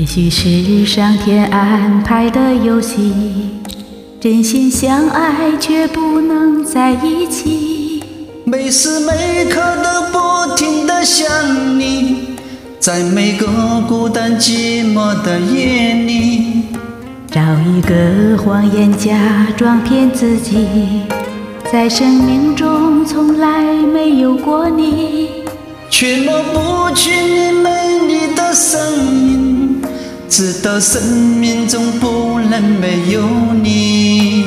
许是上天安排的游戏，真心相爱却不能在一起。 每时每刻都不停地想你，在每个孤单寂寞的夜里， 找一个谎言假装骗自己，在生命中从来没有过你， 却抹不去你美丽的声音，直到生命中不能没有你。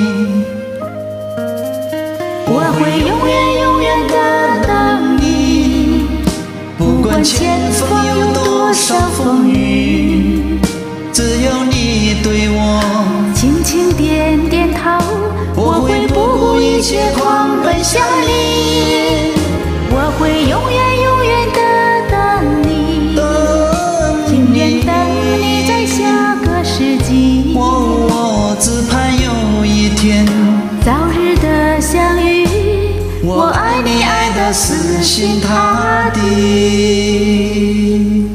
我会永远永远的等你，不管前方有多少风雨， 只要你对我轻轻点点头，我会不顾一切狂奔向你。我会永远永远的等你，情愿等你在下个世纪。 我只盼有一天早日的相遇，我爱你爱得死心塌地。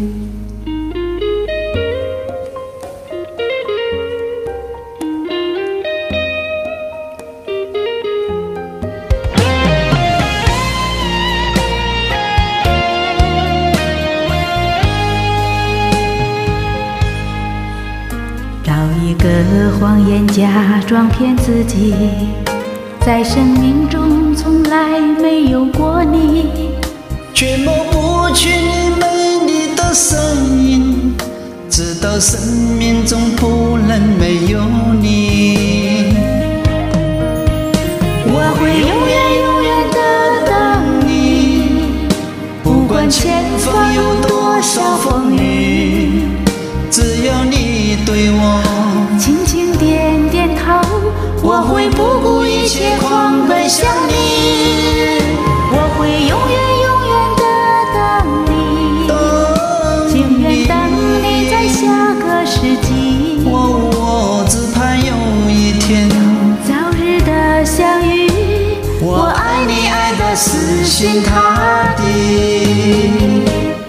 找一个谎言假装骗自己，在生命中从来没有过你， 却抹不去你美丽的声音，直到生命中不能没有你。 我会永远永远的等你，不管前方有多少风雨， 只要你对我轻轻点点头，我会不顾一切狂奔向你。我会永远永远的等你，情愿等你在下个世纪。 我只盼有一天早日的相遇，我爱你爱得死心塌地。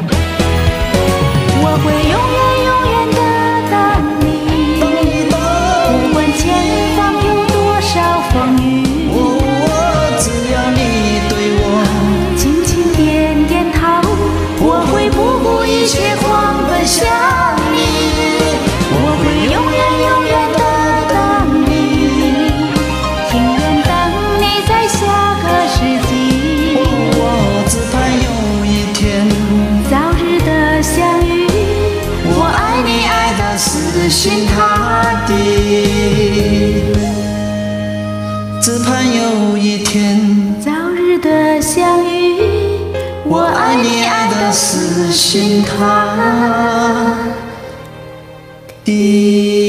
我会永远永远的等你，不管前方有多少风雨， 只要你对我轻轻点点头，我会不顾一切狂奔向你。我会永远永远的等你，情愿等你在下个世纪。 我只盼有一天早日的相遇，我爱你爱得死心塌地。 只盼有一天早日的相遇，我爱你爱得死心塌地。